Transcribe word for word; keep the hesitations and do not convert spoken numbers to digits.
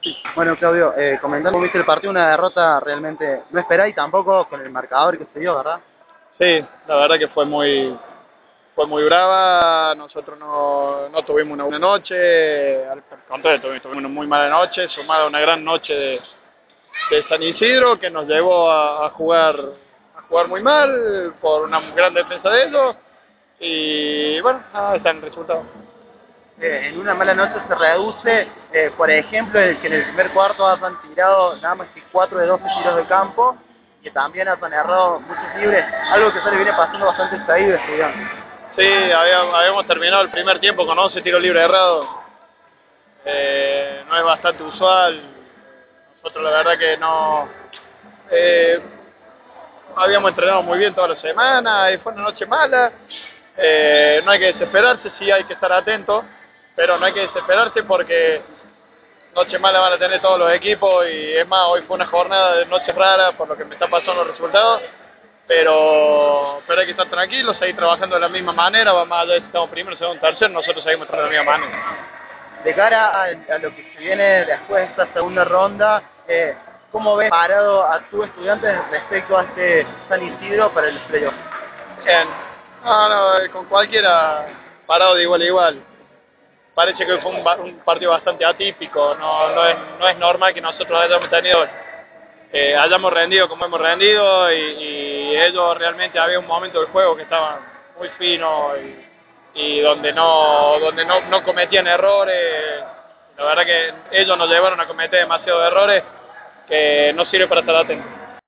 Bueno, Claudio, eh, comentando cómo viste el partido, una derrota realmente no esperada y tampoco con el marcador que se dio, ¿verdad? Sí, la verdad que fue muy, fue muy brava. Nosotros no, no tuvimos una buena noche, al contrario, tuvimos, tuvimos una muy mala noche, sumada a una gran noche de, de San Isidro que nos llevó a, a jugar, a jugar muy mal por una gran defensa de ellos. Y bueno, nada, está en el resultado. Eh, en una mala noche se reduce, eh, por ejemplo, el que en el primer cuarto hayan tirado nada más que cuatro de doce tiros de campo y que también hayan errado muchos libres, algo que se le viene pasando bastante seguido a Estudiantes. Sí, habíamos, habíamos terminado el primer tiempo con once tiros libres errados. Eh, no es bastante usual. Nosotros la verdad que no eh, habíamos entrenado muy bien toda la semana y fue una noche mala. Eh, no hay que desesperarse, sí hay que estar atentos, pero no hay que desesperarse porque noche mala van a tener todos los equipos y es más, hoy fue una jornada de noches raras por lo que me está pasando los resultados, pero, pero hay que estar tranquilos, seguir trabajando de la misma manera, va más allá de si estamos primero, segundo, tercero, nosotros seguimos trabajando de la misma manera. De cara a, a lo que se viene después de esta segunda ronda, eh, ¿cómo ves parado a tu estudiante respecto a este San Isidro para el playoff? Bien, no, no, con cualquiera parado de igual a igual. Parece que fue un, un partido bastante atípico, no, no, es, no es normal que nosotros hayamos tenido, eh, hayamos rendido como hemos rendido y, y ellos realmente había un momento del juego que estaba muy fino y, y donde, no, donde no, no cometían errores. La verdad que ellos nos llevaron a cometer demasiados errores que no sirve para estar atentos.